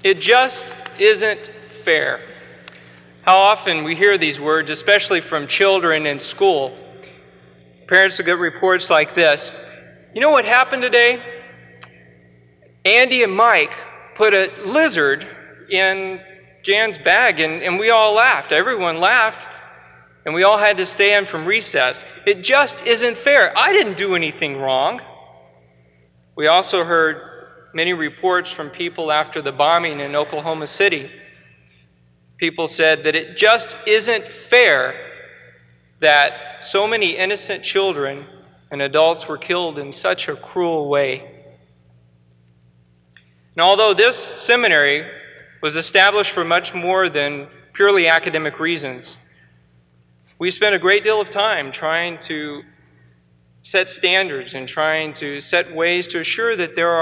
It just isn't fair. How often we hear these words, especially from children in school. Parents will get reports like this. You know what happened today? Andy and Mike put a lizard in Jan's bag, and we all laughed. Everyone laughed, and we all had to stay in from recess. It just isn't fair. I didn't do anything wrong. We also heard many reports from people after the bombing in Oklahoma City. People said that it just isn't fair that so many innocent children and adults were killed in such a cruel way. And although this seminary was established for much more than purely academic reasons, we spent a great deal of time trying to set standards and trying to set ways to assure that there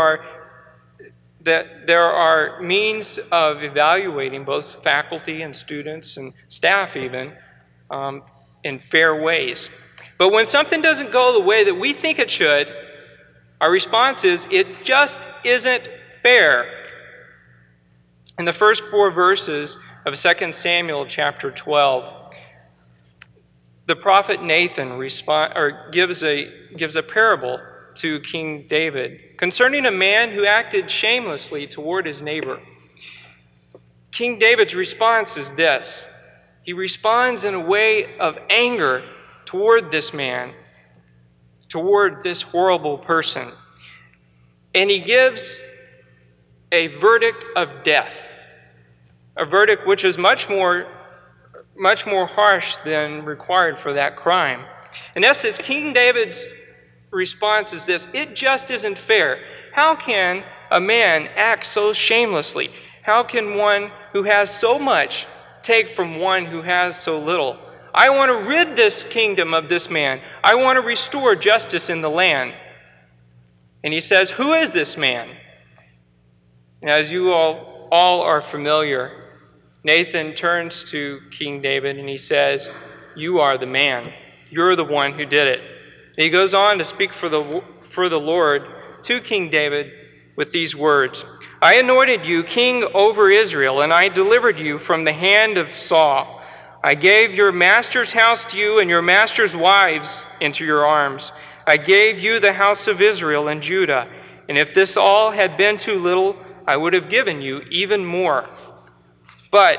are means of evaluating both faculty and students and staff even in fair ways. But when something doesn't go the way that we think it should, our response is, it just isn't fair. In the first 4 verses of 2 Samuel chapter 12, the prophet Nathan gives a parable to King David concerning a man who acted shamelessly toward his neighbor. King David's response is this. He responds in a way of anger toward this man, toward this horrible person. And he gives a verdict of death, a verdict which is much more harsh than required for that crime. In essence, King David's response is this: it just isn't fair. How can a man act so shamelessly? How can one who has so much take from one who has so little? I want to rid this kingdom of this man. I want to restore justice in the land. And he says, who is this man? And as you all are familiar, Nathan turns to King David and he says, you are the man. You're the one who did it. And he goes on to speak for the Lord to King David with these words. I anointed you king over Israel, and I delivered you from the hand of Saul. I gave your master's house to you and your master's wives into your arms. I gave you the house of Israel and Judah. And if this all had been too little, I would have given you even more. But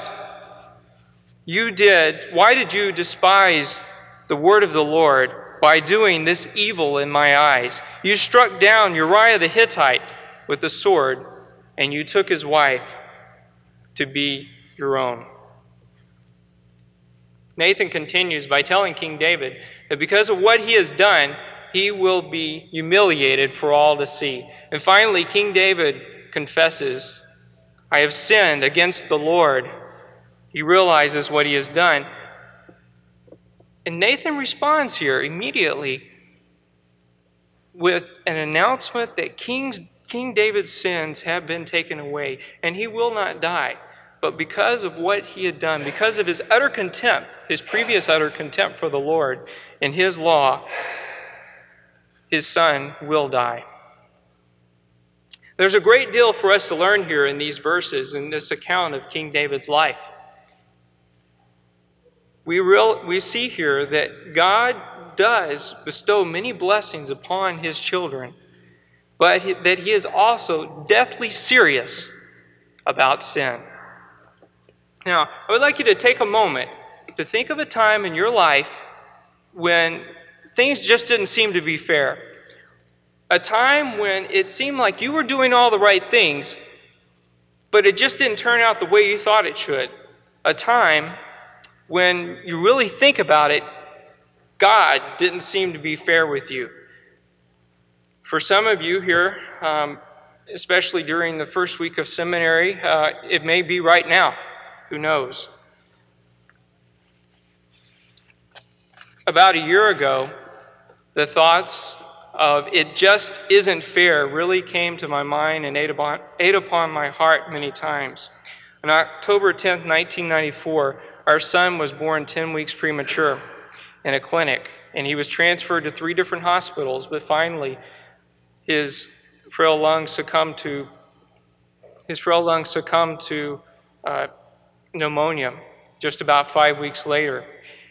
why did you despise the word of the Lord by doing this evil in my eyes? You struck down Uriah the Hittite with the sword, and you took his wife to be your own. Nathan continues by telling King David that because of what he has done, he will be humiliated for all to see. And finally, King David confesses, I have sinned against the Lord. He realizes what he has done. And Nathan responds here immediately with an announcement that King David's sins have been taken away, and he will not die. But because of what he had done, because of his utter contempt, his previous utter contempt for the Lord and his law, his son will die. There's a great deal for us to learn here in these verses, in this account of King David's life. We see here that God does bestow many blessings upon his children, but that he is also deathly serious about sin. Now, I would like you to take a moment to think of a time in your life when things just didn't seem to be fair. A time when it seemed like you were doing all the right things, but it just didn't turn out the way you thought it should. A time when you really think about it, God didn't seem to be fair with you. For some of you here, especially during the first week of seminary, it may be right now. Who knows? About a year ago, the thoughts of it just isn't fair really came to my mind and ate upon my heart many times. On October 10th, 1994, our son was born 10 weeks premature in a clinic, and he was transferred to 3 different hospitals, but finally his frail lungs succumbed to His frail lungs succumbed to pneumonia just about 5 weeks later.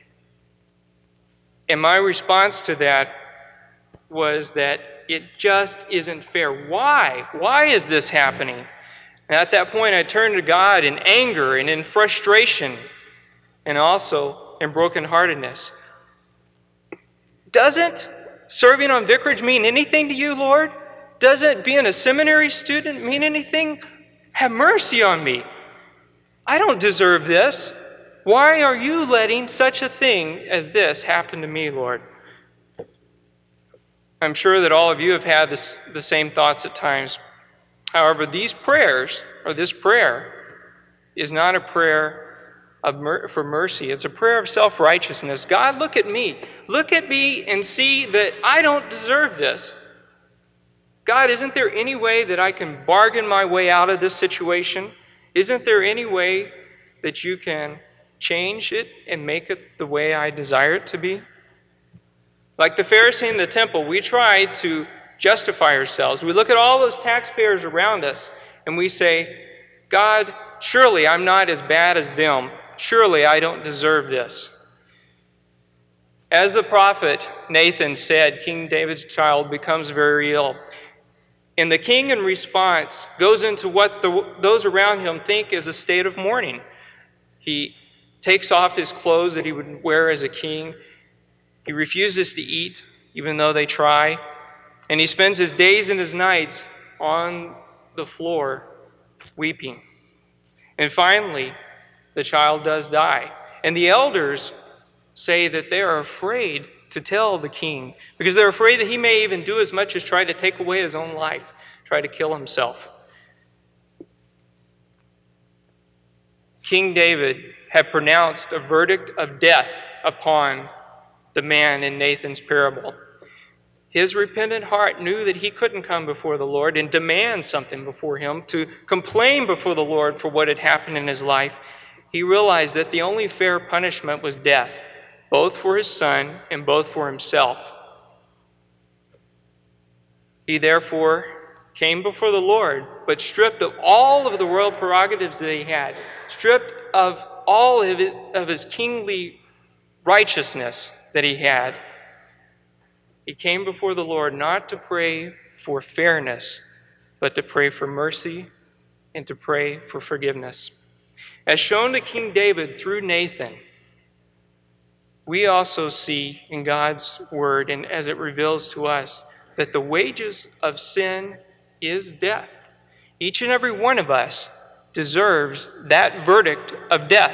And my response to that was that it just isn't fair. Why? Why is this happening? And at that point, I turned to God in anger and in frustration and also in brokenheartedness. Doesn't serving on vicarage mean anything to you, Lord? Doesn't being a seminary student mean anything? Have mercy on me. I don't deserve this. Why are you letting such a thing as this happen to me, Lord? I'm sure that all of you have had the same thoughts at times. However, these prayers, or this prayer, is not a prayer for mercy. It's a prayer of self-righteousness. God, look at me. Look at me and see that I don't deserve this. God, isn't there any way that I can bargain my way out of this situation? Isn't there any way that you can change it and make it the way I desire it to be? Like the Pharisee in the temple, we try to justify ourselves. We look at all those taxpayers around us and we say, God, surely I'm not as bad as them. Surely I don't deserve this. As the prophet Nathan said, King David's child becomes very ill. And the king, in response, goes into what those around him think is a state of mourning. He takes off his clothes that he would wear as a king. He refuses to eat, even though they try. And he spends his days and his nights on the floor weeping. And finally, the child does die. And the elders say that they are afraid to tell the king because they're afraid that he may even do as much as try to take away his own life, try to kill himself. King David had pronounced a verdict of death upon the man in Nathan's parable. His repentant heart knew that he couldn't come before the Lord and demand something before him, to complain before the Lord for what had happened in his life. He realized that the only fair punishment was death, both for his son and both for himself. He therefore came before the Lord, but stripped of all of the royal prerogatives that he had, stripped of all of his kingly righteousness that he had. He came before the Lord not to pray for fairness, but to pray for mercy and to pray for forgiveness. As shown to King David through Nathan, we also see in God's word, and as it reveals to us, that the wages of sin is death. Each and every one of us deserves that verdict of death.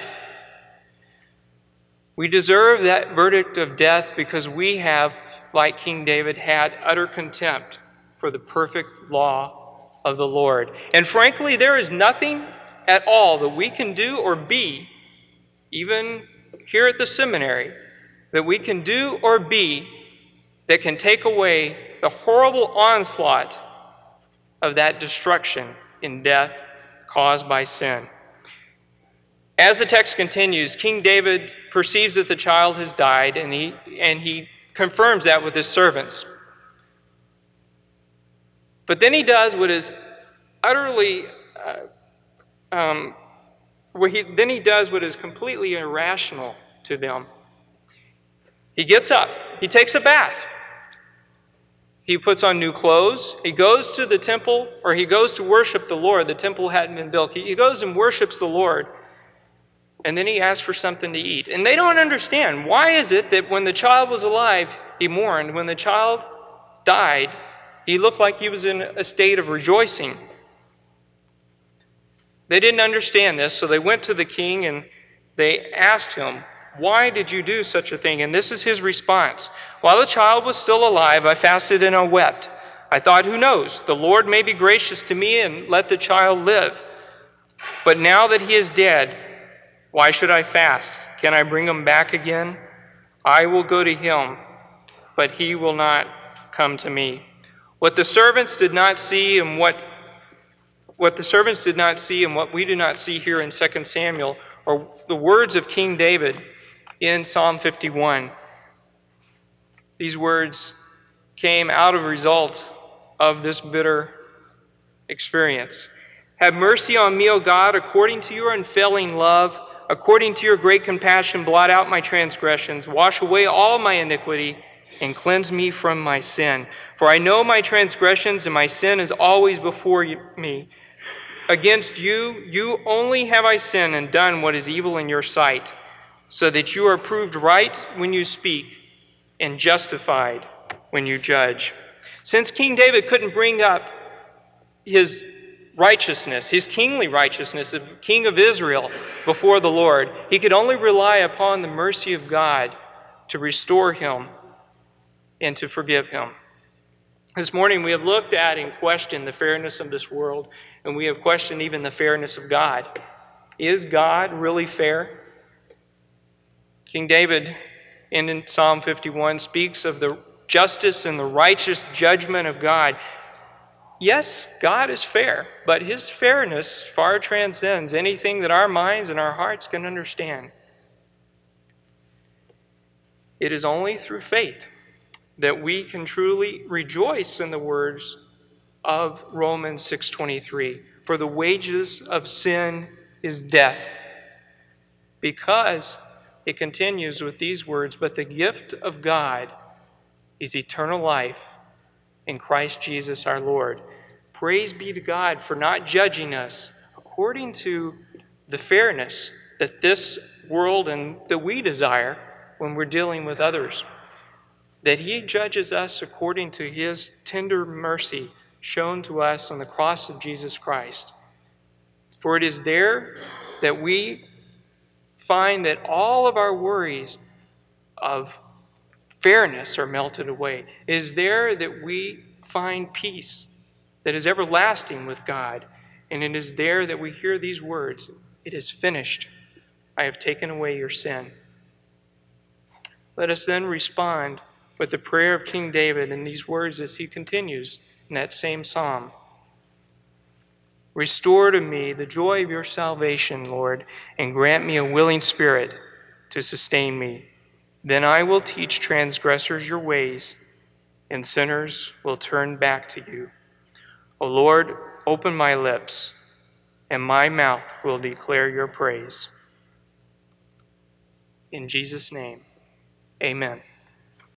We deserve that verdict of death because we have, like King David, had utter contempt for the perfect law of the Lord. And frankly, there is nothing at all that we can do or be, even here at the seminary, that we can do or be that can take away the horrible onslaught of that destruction in death caused by sin. As the text continues, King David perceives that the child has died, and he confirms that with his servants. But then he does what is utterly what is completely irrational to them. He gets up. He takes a bath. He puts on new clothes. He goes to the temple, or he goes to worship the Lord. The temple hadn't been built. He goes and worships the Lord, and then he asks for something to eat. And they don't understand. Why is it that when the child was alive, he mourned? When the child died, he looked like he was in a state of rejoicing. They didn't understand this, so they went to the king and they asked him, "Why did you do such a thing?" And this is his response. "While the child was still alive, I fasted and I wept. I thought, who knows, the Lord may be gracious to me and let the child live. But now that he is dead, why should I fast? Can I bring him back again? I will go to him, but he will not come to me." What the servants did not see and what we do not see here in 2 Samuel are the words of King David in Psalm 51. These words came out of a result of this bitter experience. Have mercy on me, O God, according to your unfailing love. According to your great compassion, blot out my transgressions. Wash away all my iniquity and cleanse me from my sin. For I know my transgressions, and my sin is always before me. Against you, you only have I sinned and done what is evil in your sight, so that you are proved right when you speak and justified when you judge. Since King David couldn't bring up his righteousness, his kingly righteousness, the king of Israel, before the Lord, he could only rely upon the mercy of God to restore him and to forgive him. This morning we have looked at and questioned the fairness of this world, and we have questioned even the fairness of God. Is God really fair? King David in Psalm 51 speaks of the justice and the righteous judgment of God. Yes, God is fair, but his fairness far transcends anything that our minds and our hearts can understand. It is only through faith that we can truly rejoice in the words of Romans 6:23. For the wages of sin is death. Because it continues with these words, but the gift of God is eternal life in Christ Jesus our Lord. Praise be to God for not judging us according to the fairness that this world and that we desire when we're dealing with others. That he judges us according to his tender mercy shown to us on the cross of Jesus Christ. For it is there that we find that all of our worries of fairness are melted away. It is there that we find peace that is everlasting with God. And it is there that we hear these words, "It is finished. I have taken away your sin." Let us then respond with the prayer of King David in these words as he continues in that same psalm. Restore to me the joy of your salvation, Lord, and grant me a willing spirit to sustain me. Then I will teach transgressors your ways, and sinners will turn back to you. O Lord, open my lips, and my mouth will declare your praise. In Jesus' name, amen.